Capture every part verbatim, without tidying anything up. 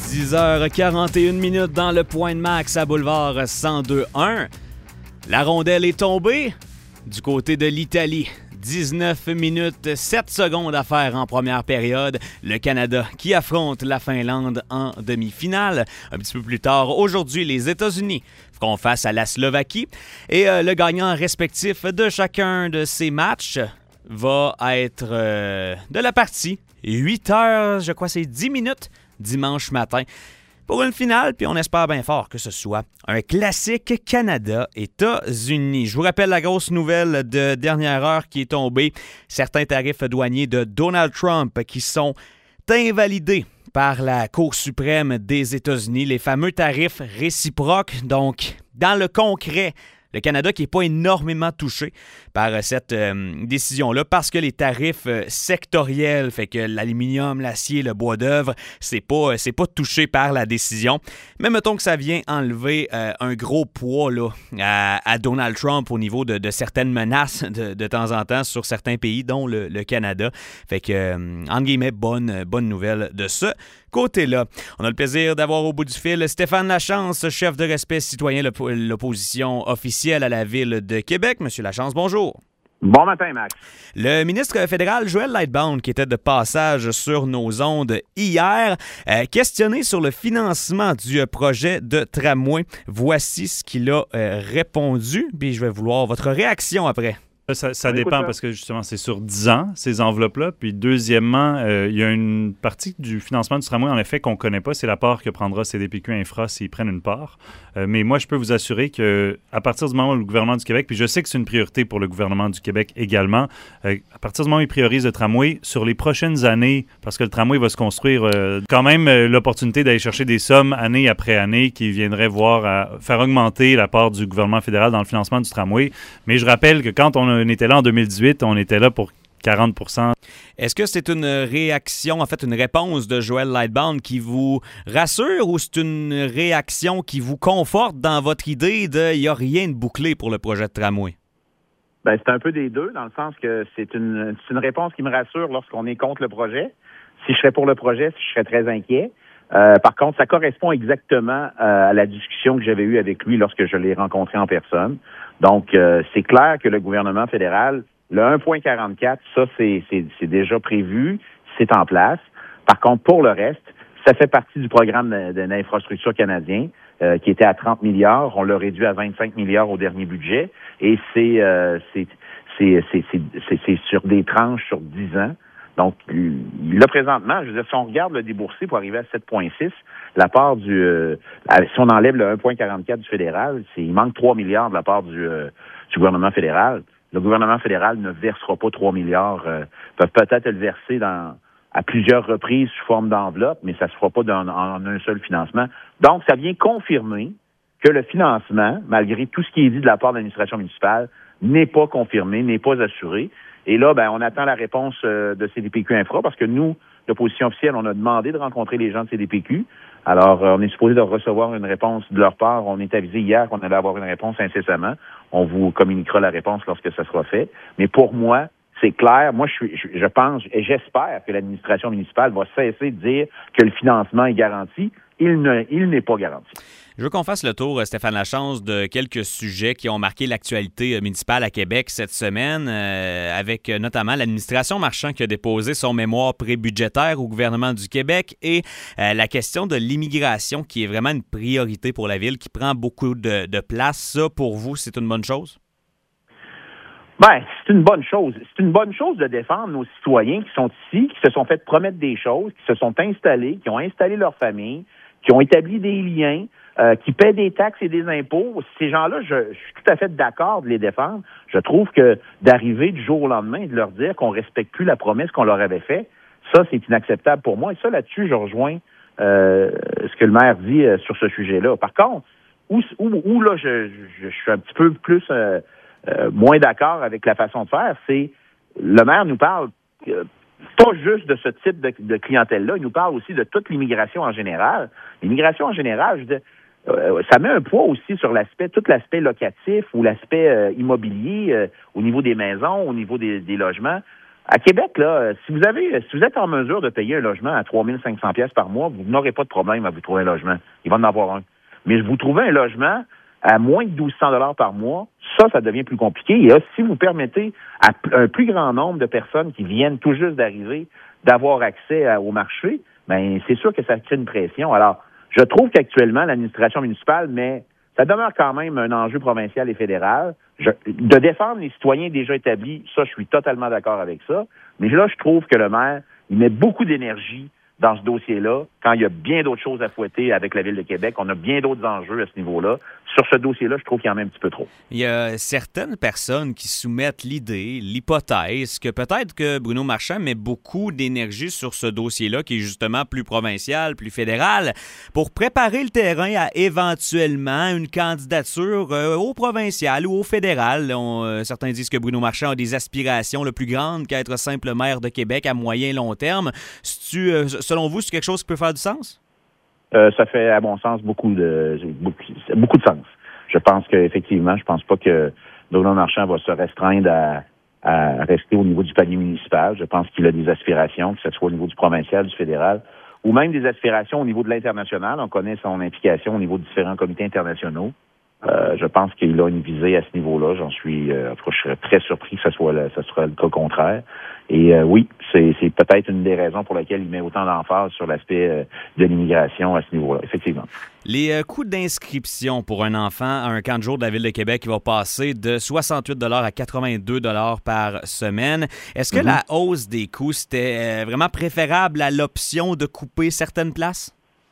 dix heures quarante et une minutes dans le Point de Max à Boulevard cent deux un. La rondelle est tombée du côté de l'Italie. dix-neuf minutes sept secondes à faire en première période. Le Canada qui affronte la Finlande en demi-finale. Un petit peu plus tard, aujourd'hui, les États-Unis feront face à la Slovaquie. Et euh, le gagnant respectif de chacun de ces matchs va être euh, de la partie. huit heures, je crois c'est dix minutes dimanche matin pour une finale, puis on espère bien fort que ce soit un classique Canada-États-Unis. Je vous rappelle la grosse nouvelle de dernière heure qui est tombée. Certains tarifs douaniers de Donald Trump qui sont invalidés par la Cour suprême des États-Unis, les fameux tarifs réciproques. Donc, dans le concret, le Canada qui n'est pas énormément touché par cette euh, décision-là parce que les tarifs euh, sectoriels, fait que l'aluminium, l'acier, le bois d'œuvre, c'est pas, euh, c'est pas touché par la décision. Mais mettons que ça vient enlever euh, un gros poids là, à, à Donald Trump au niveau de, de certaines menaces de, de temps en temps sur certains pays, dont le, le Canada. Fait que, euh, entre guillemets, bonne, bonne nouvelle de ce côté-là. On a le plaisir d'avoir au bout du fil Stéphane Lachance, chef de respect citoyen, l'op- l'opposition officielle à la Ville de Québec. Monsieur Lachance, bonjour. Bon matin, Max. Le ministre fédéral Joël Lightbound, qui était de passage sur nos ondes hier, euh, questionné sur le financement du euh, projet de tramway. Voici ce qu'il a euh, répondu, puis je vais vouloir votre réaction après. Ça, ça dépend parce que justement, c'est sur dix ans, ces enveloppes-là. Puis deuxièmement, euh, il y a une partie du financement du tramway, en effet, qu'on ne connaît pas. C'est la part que prendra C D P Q Infra s'ils prennent une part. Euh, mais moi, je peux vous assurer qu'à partir du moment où le gouvernement du Québec, puis je sais que c'est une priorité pour le gouvernement du Québec également, euh, à partir du moment où il priorise le tramway, sur les prochaines années, parce que le tramway va se construire, euh, quand même euh, l'opportunité d'aller chercher des sommes année après année qui viendraient voir à faire augmenter la part du gouvernement fédéral dans le financement du tramway. Mais je rappelle que quand on a On était là en deux mille dix-huit, on était là pour quarante pour cent. Est-ce que c'est une réaction, en fait, une réponse de Joël Lightbound qui vous rassure ou c'est une réaction qui vous conforte dans votre idée de il n'y a rien de bouclé pour le projet de tramway? Ben, c'est un peu des deux, dans le sens que c'est une, c'est une réponse qui me rassure lorsqu'on est contre le projet. Si je serais pour le projet, je serais très inquiet. Euh, par contre, ça correspond exactement euh, à la discussion que j'avais eue avec lui lorsque je l'ai rencontré en personne. Donc, euh, c'est clair que le gouvernement fédéral, le un virgule quarante-quatre, ça, c'est, c'est, c'est déjà prévu, c'est en place. Par contre, pour le reste, ça fait partie du programme de, de l'infrastructure canadien euh, qui était à trente milliards. On l'a réduit à vingt-cinq milliards au dernier budget. Et c'est, euh, c'est, c'est, c'est, c'est, c'est, c'est sur des tranches sur dix ans. Donc, là, présentement, je veux dire, si on regarde le déboursé pour arriver à sept virgule six, la part du... Euh, si on enlève le un virgule quarante-quatre du fédéral, c'est, il manque trois milliards de la part du, euh, du gouvernement fédéral. Le gouvernement fédéral ne versera pas trois milliards. Euh, peuvent peut-être le verser dans, à plusieurs reprises sous forme d'enveloppe, mais ça ne se fera pas dans, en un seul financement. Donc, ça vient confirmer que le financement, malgré tout ce qui est dit de la part de l'administration municipale, n'est pas confirmé, n'est pas assuré. Et là, ben, on attend la réponse euh, de C D P Q Infra parce que nous, l'opposition officielle, on a demandé de rencontrer les gens de C D P Q. Alors, euh, on est supposé de recevoir une réponse de leur part. On est avisé hier qu'on allait avoir une réponse incessamment. On vous communiquera la réponse lorsque ça sera fait. Mais pour moi, c'est clair. Moi, je, suis, je, je pense et j'espère que l'administration municipale va cesser de dire que le financement est garanti. Il ne, il n'est pas garanti. Je veux qu'on fasse le tour, Stéphane Lachance, de quelques sujets qui ont marqué l'actualité municipale à Québec cette semaine, euh, avec notamment l'administration Marchand qui a déposé son mémoire prébudgétaire au gouvernement du Québec et euh, la question de l'immigration qui est vraiment une priorité pour la ville, qui prend beaucoup de, de place. Ça, pour vous, c'est une bonne chose? Ben, c'est une bonne chose. C'est une bonne chose de défendre nos citoyens qui sont ici, qui se sont fait promettre des choses, qui se sont installés, qui ont installé leur famille, qui ont établi des liens, euh, qui paient des taxes et des impôts. Ces gens-là, je, je suis tout à fait d'accord de les défendre. Je trouve que d'arriver du jour au lendemain et de leur dire qu'on respecte plus la promesse qu'on leur avait faite, ça, c'est inacceptable pour moi. Et ça, là-dessus, je rejoins euh, ce que le maire dit euh, sur ce sujet-là. Par contre, où, où, où là, je, je, je suis un petit peu plus euh, euh, moins d'accord avec la façon de faire, c'est le maire nous parle euh, pas juste de ce type de, de clientèle-là, il nous parle aussi de toute l'immigration en général. L'immigration en général, je veux dire, euh, ça met un poids aussi sur l'aspect, tout l'aspect locatif ou l'aspect euh, immobilier euh, au niveau des maisons, au niveau des, des logements. À Québec, là, si vous avez, si vous êtes en mesure de payer un logement à trois mille cinq cents pièces par mois, vous n'aurez pas de problème à vous trouver un logement. Il va en avoir un. Mais vous trouvez un logement à moins de douze cents dollars par mois, ça, ça devient plus compliqué. Et là, si vous permettez à un plus grand nombre de personnes qui viennent tout juste d'arriver d'avoir accès à, au marché, ben c'est sûr que ça crée une pression. Alors, je trouve qu'actuellement, l'administration municipale, mais ça demeure quand même un enjeu provincial et fédéral. Je, de défendre les citoyens déjà établis, ça, je suis totalement d'accord avec ça. Mais là, je trouve que le maire, il met beaucoup d'énergie dans ce dossier-là, quand il y a bien d'autres choses à fouetter avec la Ville de Québec. On a bien d'autres enjeux à ce niveau-là. Sur ce dossier-là, je trouve qu'il y en a un petit peu trop. Il y a certaines personnes qui soumettent l'idée, l'hypothèse, que peut-être que Bruno Marchand met beaucoup d'énergie sur ce dossier-là, qui est justement plus provincial, plus fédéral, pour préparer le terrain à éventuellement une candidature euh, au provincial ou au fédéral. On, euh, certains disent que Bruno Marchand a des aspirations le plus grandes qu'être simple maire de Québec à moyen et long terme. C'est-tu, euh, selon vous, c'est quelque chose qui peut faire du sens? Euh, ça fait, à mon sens, beaucoup de beaucoup, beaucoup de sens. Je pense qu'effectivement, je pense pas que Bruno Marchand va se restreindre à, à rester au niveau du palier municipal. Je pense qu'il a des aspirations, que ce soit au niveau du provincial, du fédéral, ou même des aspirations au niveau de l'international. On connaît son implication au niveau de différents comités internationaux. Euh, je pense qu'il a une visée à ce niveau-là. J'en suis, euh, en tout cas, je serais très surpris que ce soit le, ce soit le cas contraire. Et euh, oui, c'est, c'est peut-être une des raisons pour lesquelles il met autant d'emphase sur l'aspect euh, de l'immigration à ce niveau-là, effectivement. Les euh, coûts d'inscription pour un enfant à un camp de jour de la Ville de Québec qui va passer de soixante-huit dollars à quatre-vingt-deux dollars par semaine. Est-ce que mm-hmm. la hausse des coûts, c'était euh, vraiment préférable à l'option de couper certaines places?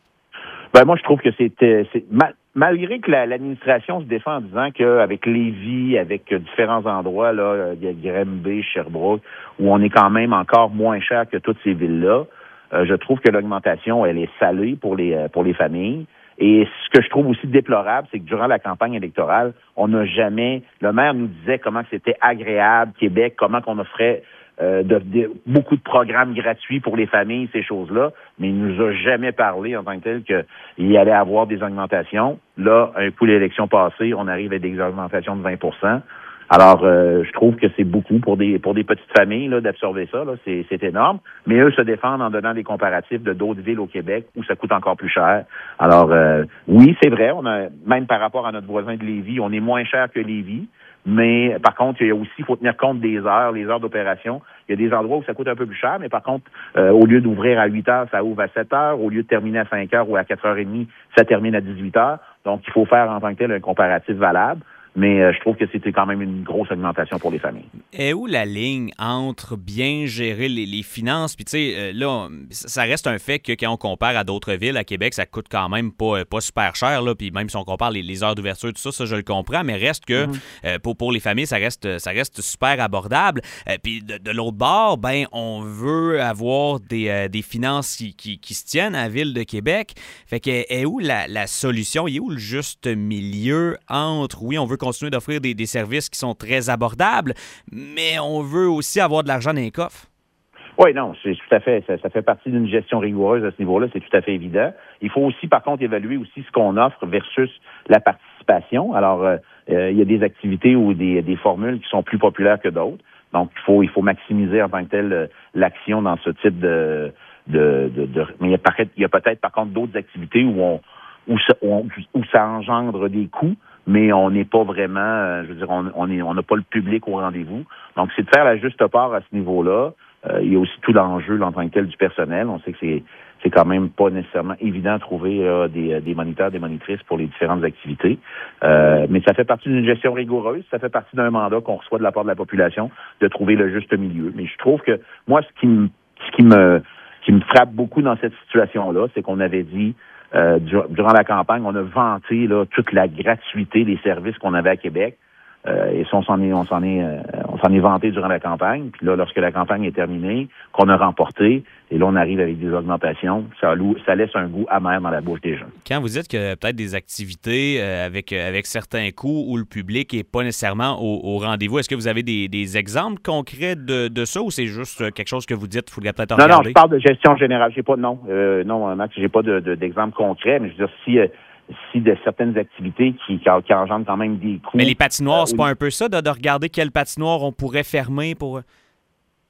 Ben moi, je trouve que c'était... C'est, mal, malgré que la, l'administration se défend en disant qu'avec Lévis, avec différents endroits, là, il y a Granby, Sherbrooke, où on est quand même encore moins cher que toutes ces villes-là, euh, je trouve que l'augmentation, elle est salée pour les pour les familles. Et ce que je trouve aussi déplorable, c'est que durant la campagne électorale, on n'a jamais... Le maire nous disait comment c'était agréable, Québec, comment qu'on offrait euh, de, de, beaucoup de programmes gratuits pour les familles, ces choses-là, mais il nous a jamais parlé en tant que tel qu'il y allait avoir des augmentations. Là, un coup l'élection passée, on arrive à des augmentations de vingt pour cent. Alors, euh, je trouve que c'est beaucoup pour des pour des petites familles là, d'absorber ça. Là, c'est, c'est énorme. Mais eux se défendent en donnant des comparatifs de d'autres villes au Québec où ça coûte encore plus cher. Alors, euh, oui, c'est vrai. On a même par rapport à notre voisin de Lévis, on est moins cher que Lévis. Mais par contre, il y a aussi, il faut tenir compte des heures, les heures d'opération. Il y a des endroits où ça coûte un peu plus cher, mais par contre, euh, au lieu d'ouvrir à huit heures, ça ouvre à sept heures. Au lieu de terminer à cinq heures ou à quatre heures trente, ça termine à dix-huit heures. Donc, il faut faire en tant que tel un comparatif valable. Mais euh, je trouve que c'était quand même une grosse augmentation pour les familles. Et où la ligne entre bien gérer les, les finances, puis tu sais, euh, là, ça reste un fait que quand on compare à d'autres villes, à Québec, ça coûte quand même pas, pas super cher, là, puis même si on compare les, les heures d'ouverture, tout ça, ça, je le comprends, mais reste que mm-hmm. euh, pour, pour les familles, ça reste, ça reste super abordable. Euh, puis de, de l'autre bord, ben, on veut avoir des, euh, des finances qui, qui, qui se tiennent à la Ville de Québec. Fait que, est où la, la solution? Il est où le juste milieu entre, oui, on veut continuer d'offrir des, des services qui sont très abordables, mais on veut aussi avoir de l'argent dans les coffres. Oui, non, c'est tout à fait. Ça, ça fait partie d'une gestion rigoureuse à ce niveau-là, c'est tout à fait évident. Il faut aussi, par contre, évaluer aussi ce qu'on offre versus la participation. Alors, euh, euh, il y a des activités ou des, des formules qui sont plus populaires que d'autres. Donc, il faut, il faut maximiser en tant que tel euh, l'action dans ce type de... de, de, de mais il y, a, il y a peut-être, par contre, d'autres activités où on où ça, où, où ça engendre des coûts, mais on n'est pas vraiment, euh, je veux dire, on on est, on n'a pas le public au rendez-vous. Donc, c'est de faire la juste part à ce niveau-là. Euh, il y a aussi tout l'enjeu en tant que tel du personnel. On sait que c'est c'est quand même pas nécessairement évident de trouver euh, des, des moniteurs, des monitrices pour les différentes activités. Euh, mais ça fait partie d'une gestion rigoureuse. Ça fait partie d'un mandat qu'on reçoit de la part de la population de trouver le juste milieu. Mais je trouve que moi, ce qui me ce qui me qui me frappe beaucoup dans cette situation-là, c'est qu'on avait dit Euh, durant la campagne, on a vanté là, toute la gratuité des services qu'on avait à Québec. Euh, et ça, on s'en est, on s'en est, euh, on s'en est vanté durant la campagne. Puis là, lorsque la campagne est terminée, qu'on a remporté, et là, on arrive avec des augmentations, ça, ça laisse un goût amer dans la bouche des gens. Quand vous dites que peut-être des activités euh, avec, avec certains coûts où le public n'est pas nécessairement au, au rendez-vous, est-ce que vous avez des, des exemples concrets de, de ça ou c'est juste quelque chose que vous dites, il faudrait peut-être en non, regarder? Non, je parle de gestion générale. J'ai pas, non, euh, non, Max, j'ai pas de, de, d'exemple concret, mais je veux dire, si... Euh, si de certaines activités qui, qui, qui engendrent quand même des coûts. Mais les patinoires, euh, c'est oui. pas un peu ça, de, de regarder quelle patinoire on pourrait fermer pour...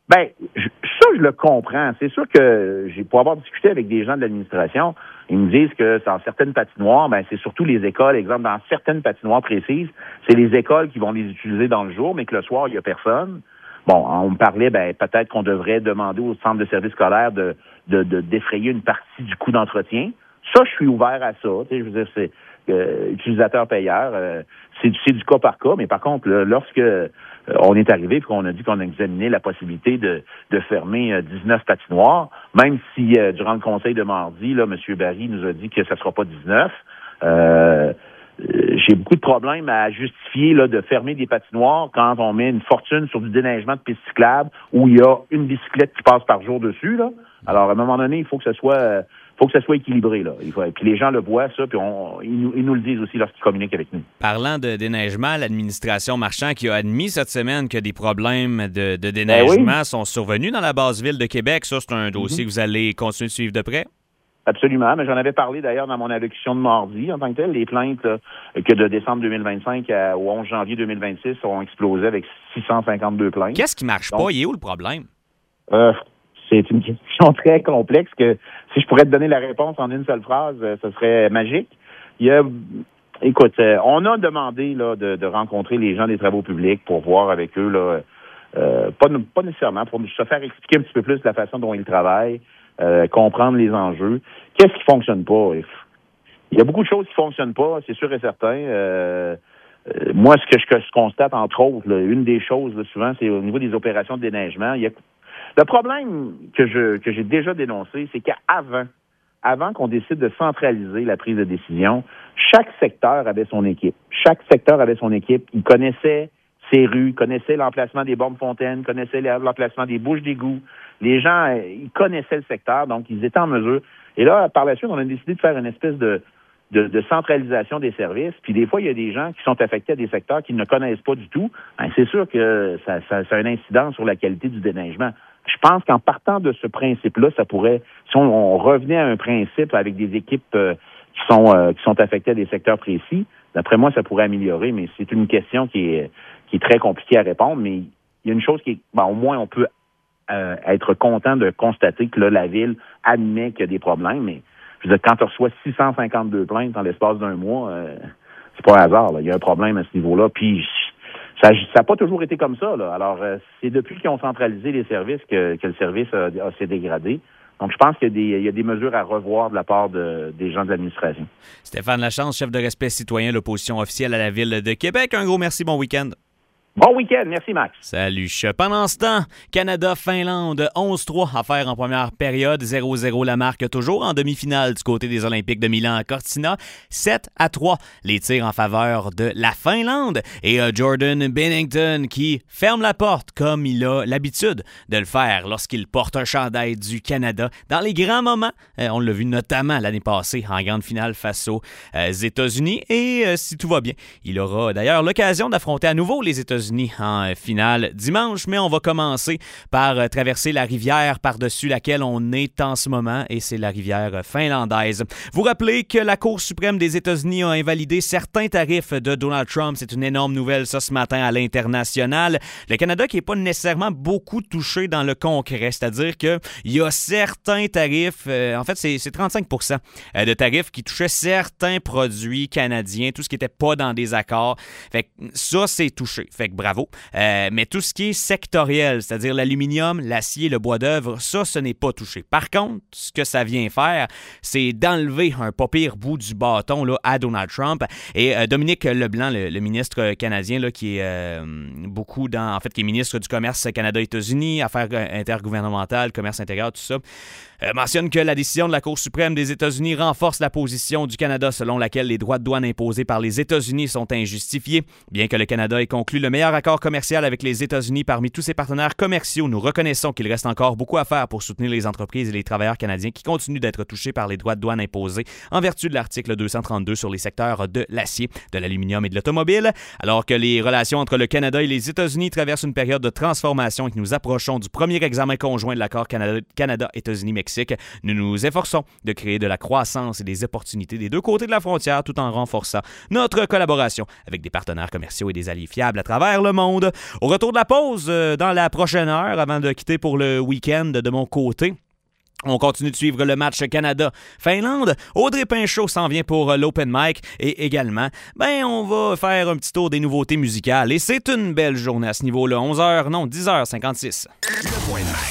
Ben, je, ça, je le comprends. C'est sûr que j'ai pour avoir discuté avec des gens de l'administration, ils me disent que dans certaines patinoires, ben c'est surtout les écoles, exemple, dans certaines patinoires précises, c'est les écoles qui vont les utiliser dans le jour, mais que le soir, il n'y a personne. Bon, on me parlait, ben peut-être qu'on devrait demander au centre de service scolaire de, de, de d'effrayer une partie du coût d'entretien. Ça, je suis ouvert à ça. Tu sais, je veux dire, c'est euh, utilisateur-payeur, euh, c'est, c'est du cas par cas, mais par contre, là, lorsque euh, on est arrivé et qu'on a dit qu'on a examiné la possibilité de, de fermer euh, dix-neuf patinoires, même si euh, durant le conseil de mardi, là, M. Barry nous a dit que ça ne sera pas dix-neuf, euh, j'ai beaucoup de problèmes à justifier là, de fermer des patinoires quand on met une fortune sur du déneigement de pistes cyclables où il y a une bicyclette qui passe par jour dessus. Là. Alors, à un moment donné, il faut que ce soit euh, faut que ça soit équilibré. Là. Il faut, puis les gens le voient, ça, puis on, ils, nous, ils nous le disent aussi lorsqu'ils communiquent avec nous. Parlant de déneigement, l'administration Marchand qui a admis cette semaine que des problèmes de, de déneigement ben oui. sont survenus dans la basse ville de Québec. Ça, c'est un dossier mm-hmm. que vous allez continuer de suivre de près? Absolument, mais j'en avais parlé d'ailleurs dans mon allocution de mardi en tant que tel. Les plaintes là, que de décembre deux mille vingt-cinq à, au onze janvier deux mille vingt-six ont explosé avec six cent cinquante-deux plaintes. Qu'est-ce qui marche Donc, pas? Il est où le problème? Euh, c'est une question très complexe que si je pourrais te donner la réponse en une seule phrase, euh, ce serait magique. Il y a, écoute, euh, on a demandé là, de, de rencontrer les gens des travaux publics pour voir avec eux, là, euh, pas, pas nécessairement, pour se faire expliquer un petit peu plus la façon dont ils travaillent. Euh, comprendre les enjeux. Qu'est-ce qui fonctionne pas? Il y a beaucoup de choses qui fonctionnent pas, c'est sûr et certain. Euh, euh, moi, ce que je, que je constate, entre autres, là, une des choses, là, souvent, c'est au niveau des opérations de déneigement. Il y a... Le problème que je que j'ai déjà dénoncé, c'est qu'avant, avant qu'on décide de centraliser la prise de décision, chaque secteur avait son équipe. Chaque secteur avait son équipe. Il connaissait ses rues, connaissait l'emplacement des bornes fontaines, connaissait l'emplacement des bouches d'égout. Les gens, ils connaissaient le secteur, donc ils étaient en mesure. Et là, par la suite, on a décidé de faire une espèce de, de, de centralisation des services. Puis des fois, il y a des gens qui sont affectés à des secteurs qu'ils ne connaissent pas du tout. Ben, c'est sûr que ça, ça, ça a un incidence sur la qualité du déneigement. Je pense qu'en partant de ce principe-là, ça pourrait, si on, on revenait à un principe avec des équipes euh, qui sont euh, qui sont affectées à des secteurs précis, d'après moi, ça pourrait améliorer, mais c'est une question qui est qui est très compliquée à répondre. Mais il y a une chose qui est, ben, au moins, on peut euh, être content de constater que là, la ville admet qu'il y a des problèmes, mais je veux dire, quand tu reçois six cent cinquante-deux plaintes dans l'espace d'un mois, euh, c'est pas un hasard, là. Il y a un problème à ce niveau-là. Puis ça n'a pas toujours été comme ça, là. Alors, euh, c'est depuis qu'ils ont centralisé les services que, que le service a, a s'est dégradé. Donc, je pense qu'il y a des, il y a des mesures à revoir de la part de, des gens de l'administration. Stéphane Lachance, chef de Respect citoyen, l'opposition officielle à la Ville de Québec. Un gros merci, bon week-end. Bon week-end, merci Max. Salut. Pendant ce temps, Canada-Finlande, onze trois à faire en première période, zéro zéro la marque toujours en demi-finale du côté des Olympiques de Milan à Cortina, sept à trois les tirs en faveur de la Finlande et euh, Jordan Binnington qui ferme la porte comme il a l'habitude de le faire lorsqu'il porte un chandail du Canada dans les grands moments. Euh, on l'a vu notamment l'année passée en grande finale face aux euh, États-Unis et euh, si tout va bien, il aura d'ailleurs l'occasion d'affronter à nouveau les États-Unis en finale dimanche, mais on va commencer par traverser la rivière par-dessus laquelle on est en ce moment, et c'est la rivière finlandaise. Vous rappelez que la Cour suprême des États-Unis a invalidé certains tarifs de Donald Trump. C'est une énorme nouvelle, ça, ce matin à l'international. Le Canada qui n'est pas nécessairement beaucoup touché dans le concret, c'est-à-dire qu'il y a certains tarifs, euh, en fait, c'est, c'est trente-cinq pour cent de tarifs qui touchaient certains produits canadiens, tout ce qui n'était pas dans des accords. Fait que ça, c'est touché. Fait que bravo. Euh, mais tout ce qui est sectoriel, c'est-à-dire l'aluminium, l'acier, le bois d'œuvre, ça, ce n'est pas touché. Par contre, ce que ça vient faire, c'est d'enlever un pas pire bout du bâton là, à Donald Trump. Et euh, Dominique Leblanc, le, le ministre canadien, là, qui est euh, beaucoup dans, en fait, qui est ministre du Commerce Canada-États-Unis, Affaires intergouvernementales, Commerce intérieur, tout ça, euh, mentionne que la décision de la Cour suprême des États-Unis renforce la position du Canada selon laquelle les droits de douane imposés par les États-Unis sont injustifiés. Bien que le Canada ait conclu le meilleur accord commercial avec les États-Unis parmi tous ses partenaires commerciaux, nous reconnaissons qu'il reste encore beaucoup à faire pour soutenir les entreprises et les travailleurs canadiens qui continuent d'être touchés par les droits de douane imposés en vertu de l'article deux cent trente-deux sur les secteurs de l'acier, de l'aluminium et de l'automobile. Alors que les relations entre le Canada et les États-Unis traversent une période de transformation et que nous approchons du premier examen conjoint de l'accord Canada- Canada-États-Unis-Mexique Mexique. Nous nous efforçons de créer de la croissance et des opportunités des deux côtés de la frontière tout en renforçant notre collaboration avec des partenaires commerciaux et des alliés fiables à travers le monde. Au retour de la pause, euh, dans la prochaine heure, avant de quitter pour le week-end de mon côté, on continue de suivre le match Canada-Finlande. Audrey Pinchot s'en vient pour l'Open Mic et également, ben, on va faire un petit tour des nouveautés musicales. Et c'est une belle journée à ce niveau-là. onze heures, non, dix heures cinquante-six. Le point de